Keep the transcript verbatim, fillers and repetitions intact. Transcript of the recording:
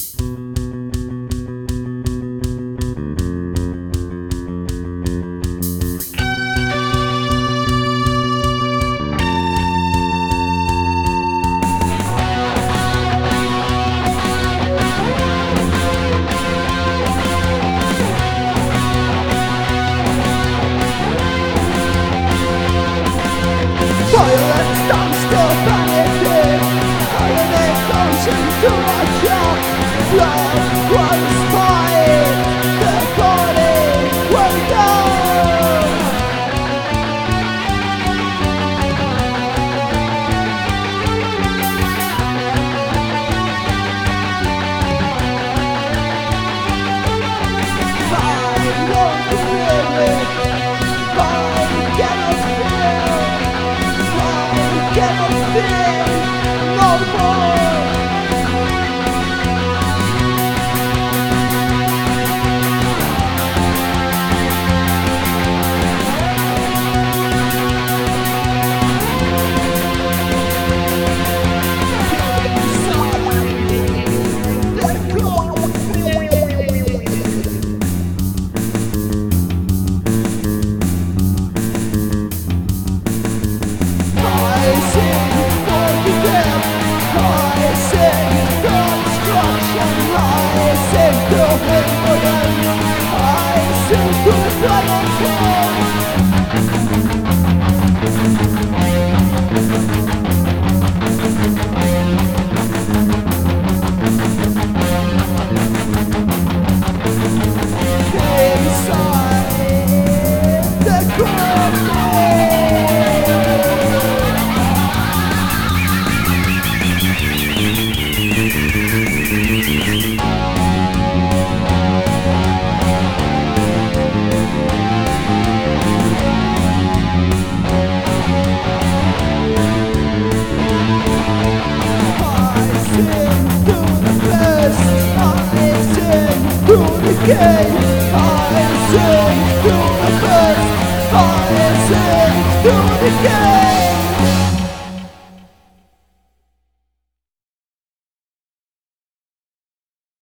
Violence, I'm still panicking. Violent ocean to watch out. Blood was fire. The body will go. I won't believe it. I cannot feel. Cannot feel no more. Let go of me. I sing for the dead. I sing construction. I sing to wait for them. I sing to the blood of God. Inside the grave. Again, I sing to the best. I sing to the game.